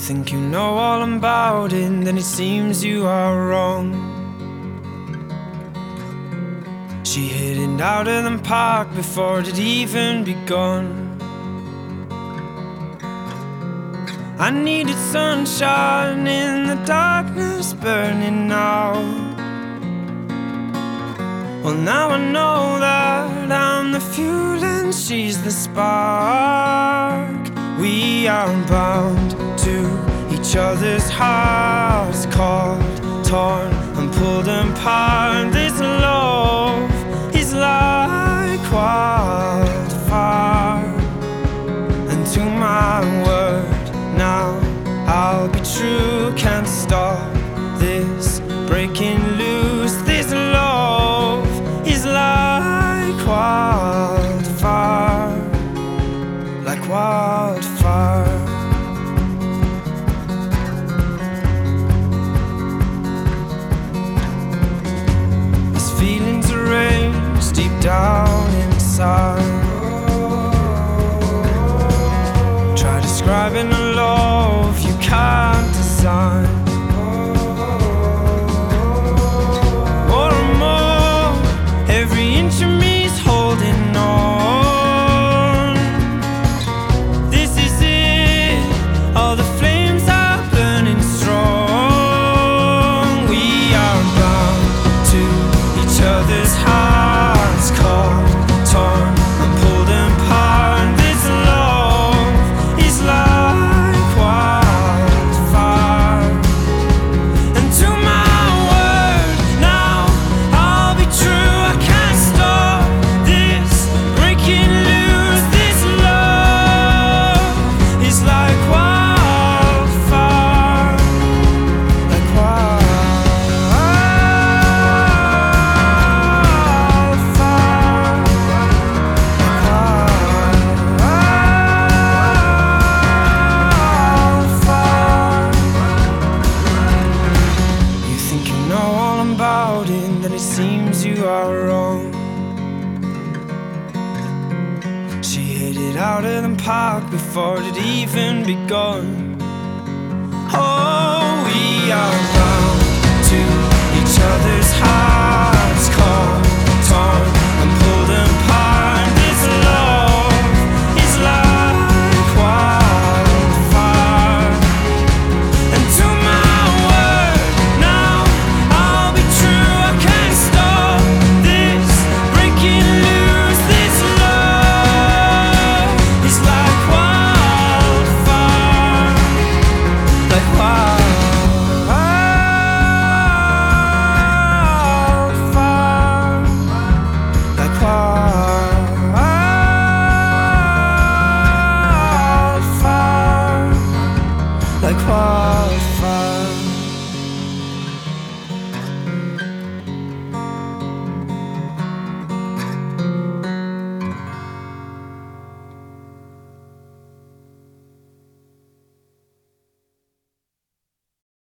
think you know all about it, then it seems you are wrong. She hit it out of the park before it had even begun. I needed sunshine in the darkness burning out. Well, now I know that I'm the fuel and she's the spark. We are bound to each other's hearts, caught, torn and pulled apart. This love is like wildfire, and to my word now I'll be true. Can't stop this breaking loose. This love is like wildfire, like wildfire. These feelings arranged deep down inside. Try describing a love you can't design. More and more, every inch of me's holding on. This is it, all the flames are burning strong. We are bound to each other's hearts, caught, torn and pulled apart. This love is like wildfire, and to my word now I'll be true. I can't stop this breaking loose. This love is like wildfire, like wildfire. You think you know all about it, then it seems you are wrong. She hit it out of the park before it had even begun. Oh,